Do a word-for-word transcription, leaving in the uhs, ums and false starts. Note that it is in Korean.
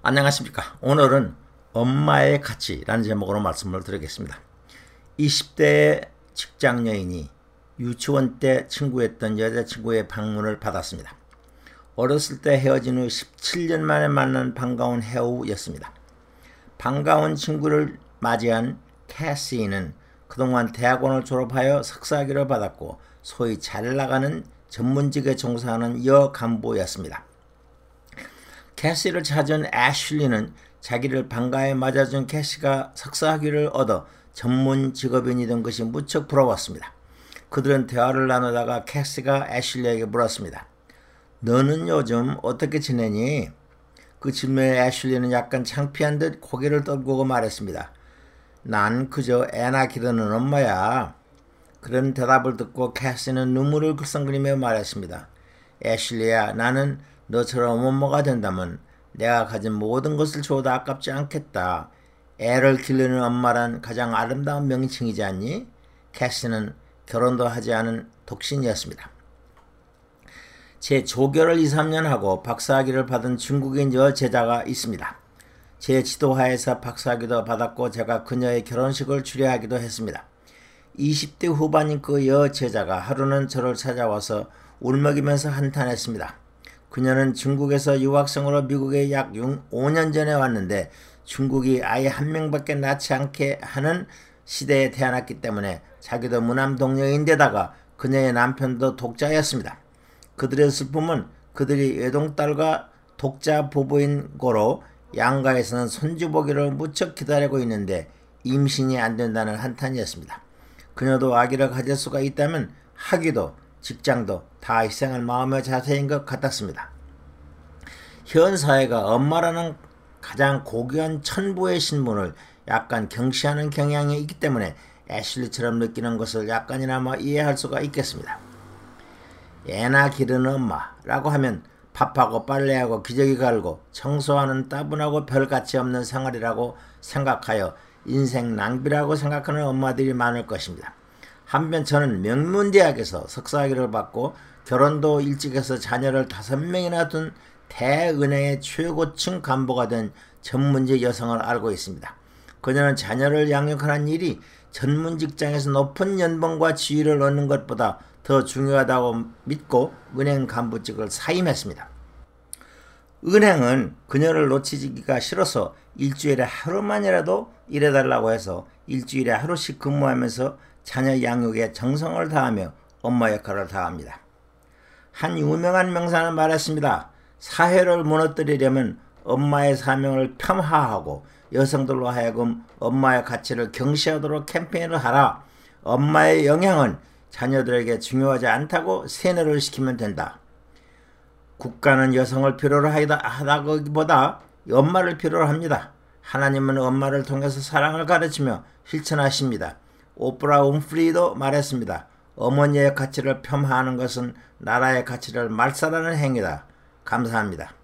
안녕하십니까. 오늘은 엄마의 가치라는 제목으로 말씀을 드리겠습니다. 이십 대 직장 여인이 유치원 때 친구였던 여자친구의 방문을 받았습니다. 어렸을 때 헤어진 후 십칠 년 만에 만난 반가운 해우였습니다. 반가운 친구를 맞이한 캐시는 그동안 대학원을 졸업하여 석사학위를 받았고 소위 잘 나가는 전문직에 종사하는 여간부였습니다. 캐시를 찾은 애슐리는 자기를 반가에 맞아준 캐시가 석사학위를 얻어 전문 직업인이 된 것이 무척 부러웠습니다. 그들은 대화를 나누다가 캐시가 애슐리에게 물었습니다. 너는 요즘 어떻게 지내니? 그 질문에 애슐리는 약간 창피한 듯 고개를 떨구고 말했습니다. 난 그저 애나 기르는 엄마야. 그런 대답을 듣고 캐시는 눈물을 글썽거리며 말했습니다. 애슐리야, 나는 너처럼 엄마가 된다면 내가 가진 모든 것을 줘도 아깝지 않겠다. 애를 기르는 엄마란 가장 아름다운 명칭이지 않니? 캐시는 결혼도 하지 않은 독신이었습니다. 제 조교를 이, 삼 년 하고 박사학위를 받은 중국인 여제자가 있습니다. 제 지도하에서 박사학위도 받았고 제가 그녀의 결혼식을 주례하기도 했습니다. 이십 대 후반인 그 여제자가 하루는 저를 찾아와서 울먹이면서 한탄했습니다. 그녀는 중국에서 유학생으로 미국에 약 오 년 전에 왔는데 중국이 아예 한 명밖에 낳지 않게 하는 시대에 태어났기 때문에 자기도 무남동녀인데다가 그녀의 남편도 독자였습니다. 그들의 슬픔은 그들이 외동딸과 독자 부부인 고로 양가에서는 손주 보기를 무척 기다리고 있는데 임신이 안 된다는 한탄이었습니다. 그녀도 아기를 가질 수가 있다면 학위도 직장도 다 희생할 마음의 자세인 것 같았습니다. 현 사회가 엄마라는 가장 고귀한 천부의 신분을 약간 경시하는 경향이 있기 때문에 애슐리처럼 느끼는 것을 약간이나마 이해할 수가 있겠습니다. 애나 기르는 엄마라고 하면 밥하고 빨래하고 기저귀 갈고 청소하는 따분하고 별 가치 없는 생활이라고 생각하여 인생 낭비라고 생각하는 엄마들이 많을 것입니다. 한편 저는 명문대학에서 석사학위를 받고 결혼도 일찍 해서 자녀를 다섯 명이나 둔 대은행의 최고층 간부가 된 전문직 여성을 알고 있습니다. 그녀는 자녀를 양육하는 일이 전문 직장에서 높은 연봉과 지위를 얻는 것보다 더 중요하다고 믿고 은행 간부직을 사임했습니다. 은행은 그녀를 놓치기가 싫어서 일주일에 하루만이라도 일해달라고 해서 일주일에 하루씩 근무하면서 자녀 양육에 정성을 다하며 엄마 역할을 다합니다. 한 유명한 명사는 말했습니다. 사회를 무너뜨리려면 엄마의 사명을 폄하하고 여성들로 하여금 엄마의 가치를 경시하도록 캠페인을 하라. 엄마의 영향은 자녀들에게 중요하지 않다고 세뇌를 시키면 된다. 국가는 여성을 필요로 하다기보다 엄마를 필요로 합니다. 하나님은 엄마를 통해서 사랑을 가르치며 실천하십니다. 오프라 윈프리도 말했습니다. 어머니의 가치를 폄하하는 것은 나라의 가치를 말살하는 행위다. 감사합니다.